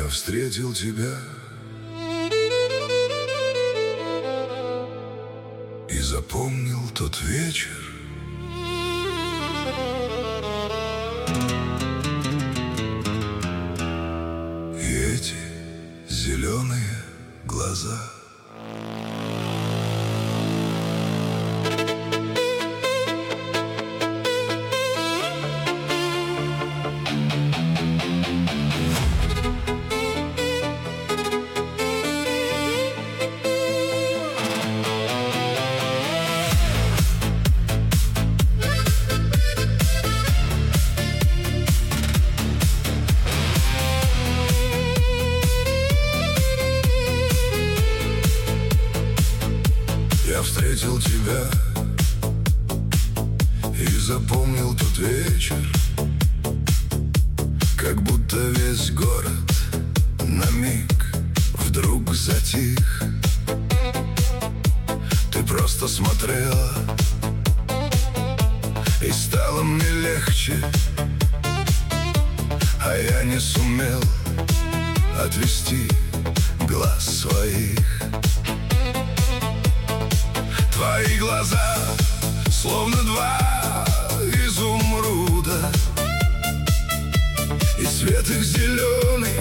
Я встретил тебя и запомнил тот вечер. И эти зеленые глаза. Я встретил тебя и запомнил тот вечер, как будто весь город на миг вдруг затих. Ты просто смотрела, и стало мне легче, а я не сумел отвести глаз своих. Твои глаза, словно два изумруда, и свет их зеленый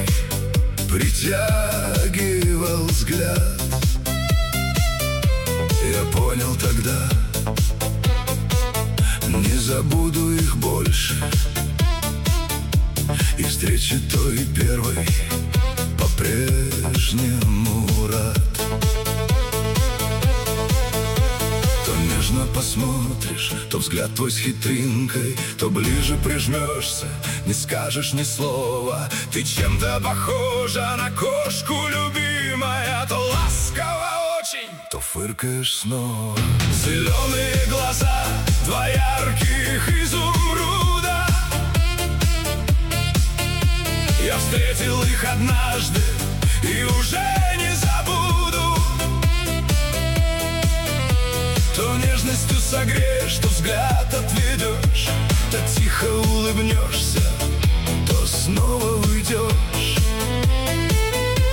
притягивал взгляд. Я понял тогда, не забуду их больше, и встречи той первой по-прежнему рад. Посмотришь, то взгляд твой с хитринкой, то ближе прижмешься, не скажешь ни слова. Ты чем-то похожа на кошку, любимая, то ласково очень, то фыркаешь снова. Зеленые глаза, два ярких изумруда, я встретил их однажды и уже не забуду.